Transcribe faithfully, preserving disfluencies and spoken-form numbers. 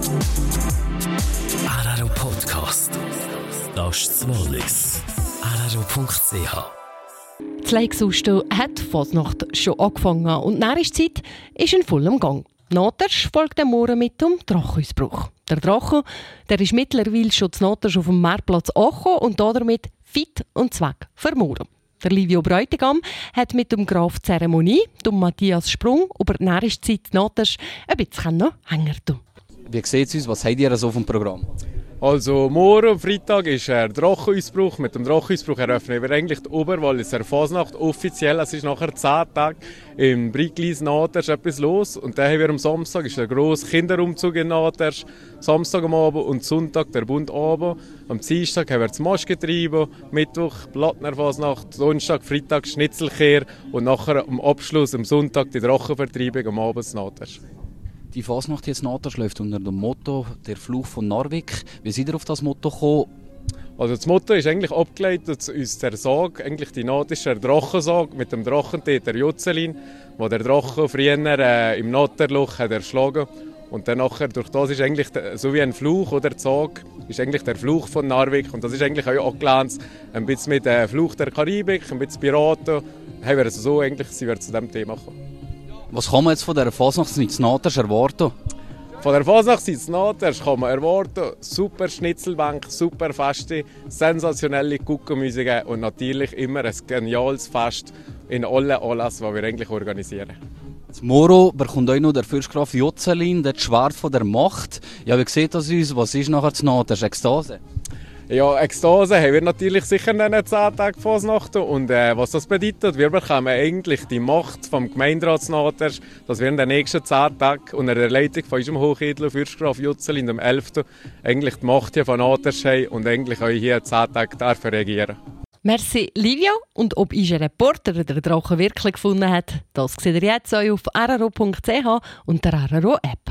R R O Podcast. Das ist das Wallis. R R O Punkt C H. Das Leiksusten hat Fasnacht schon angefangen und die Nährungszeit ist in vollem Gang. Natersch folgt am Morgen mit dem Drachenausbruch. Der Drache der ist mittlerweile schon zu Natersch auf dem Marktplatz angekommen und damit fit und zweck für morgen. Der Livio Bräutigam hat mit dem Graf Zeremonie, dem Matthias Sprung, über die Nährungszeit Natersch ein bisschen hängen tun. Wie sieht es aus? Was habt ihr so auf dem Programm? Also morgen, Freitag, ist der Drachenausbruch. Mit dem Drachenausbruch eröffnen wir eigentlich die Oberwalliser Fasnacht offiziell. Es ist nachher zehn Tage im Briglis Natersch etwas los. Und dann haben wir am Samstag ist der grosse Kinderumzug in Natersch. Samstag am Abend und Sonntag der Bundabend. Am Dienstag haben wir das Maschgetriebe, Mittwoch Plattner Fasnacht, Donnerstag, Freitag Schnitzelkehr und nachher am Abschluss am Sonntag die Drachenvertreibung am Abend in Natersch. Die Fasnacht jetzt Natersch läuft unter dem Motto «Der Fluch von Narvik». Wie seid ihr auf das Motto gekommen? Also das Motto ist eigentlich abgeleitet aus der Sage, eigentlich die natische Drachensage mit dem Drachentäter Jutzelin, wo der Drache früher äh, im Naterloch hat erschlagen. Und dann nachher, durch das ist eigentlich der, so wie ein Fluch oder die Sage, ist eigentlich der Fluch von Narvik. Und das ist eigentlich auch angelehnt ein bisschen mit dem Fluch der Karibik, ein bisschen Piraten. Haben wir also so eigentlich sind wir zu diesem Thema gekommen. Was kann man jetzt von dieser Fasnacht in Natersch erwarten? Von der Fasnacht in Natersch kann man erwarten, super Schnitzelbank, super Feste, sensationelle Kuchenmusik und natürlich immer ein geniales Fest in allen Anlässen, die wir eigentlich organisieren. Morgen bekommt euch noch der Fürstgraf Jutzelin, das Schwert von der Macht. Ja, wie sieht das aus? Was ist nachher zu Natersch? Ekstase? Ja, Ekstase haben wir natürlich sicher nicht zehn Tage Fasnacht. Und äh, was das bedeutet, wir bekommen eigentlich die Macht vom Gemeinderat Natersch, dass wir in den nächsten zehn Tagen unter der Leitung von unserem Hochedler Fürstgraf Jutzelin, dem elften eigentlich die Macht hier von Natersch haben und eigentlich auch hier zehn Tage dürfen regieren. Merci Livio. Und ob unser Reporter den Drachen wirklich gefunden hat, das seht ihr jetzt auf R R O Punkt C H und der R R O App.